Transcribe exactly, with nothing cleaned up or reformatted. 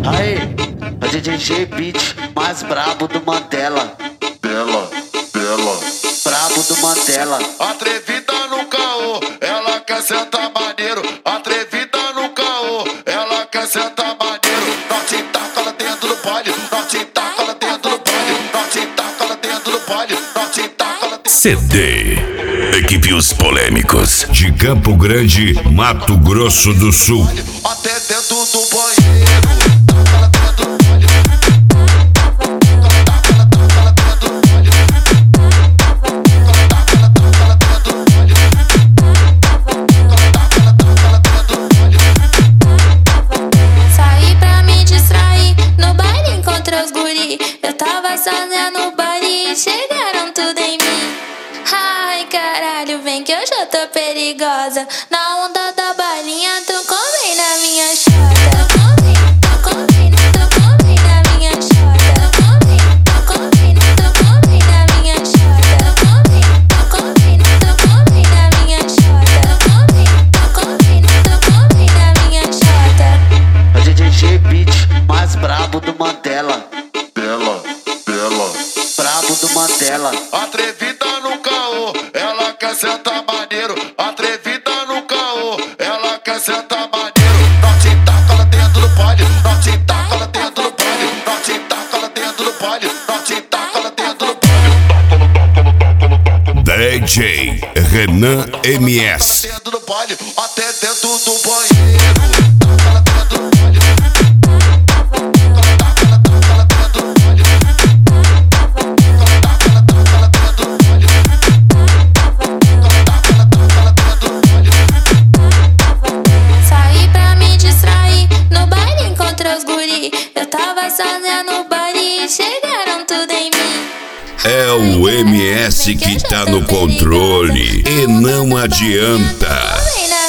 Aí, a D J G Beat, mais brabo do Mandela. Bela, bela, Brabo do Mandela. atrevida no caô, ela quer sentar maneiro. Atrevida no caô, ela quer sentar maneiro. Norte taca lá dentro do pole, norte taca lá dentro do pole, norte taca lá dentro do pole, norte taca lá dentro. C D Equipe Os Polêmicos de Campo Grande, Mato Grosso do Sul. Até dentro do banheiro. Saí pra me distrair, no baile encontrei os guri. Eu tava sozinha no baile e chegaram tudo em mim. Ai caralho, vem que eu já tô perigosa. Na onda da balinha, tu come na minha chota. Tu come, tu come, tu come na minha chota. Tu come, tu come, tu come na minha chota. Tu come, tu come, tu come na minha chota. Tu come, tu come, tu come na minha chota. A D J G Beat, mais brabo do Mandela. Bela, bela, Brabo do Mandela. atrevida no caô, ela quer sentar maneiro. Atrevida no caô, ela quer sentar maneiro. Norte taca lá dentro do pole, norte taca lá dentro do pole, norte taca lá dentro do pole, norte taca lá dentro do pole. D J Renan M S. Dentro do pole, até dentro do banheiro. Saí pra me distrair, no baile encontrei os guri. Eu tava sozinha no baile e chegaram tudo em mim. É o M S que tá no controle e não adianta. Vem na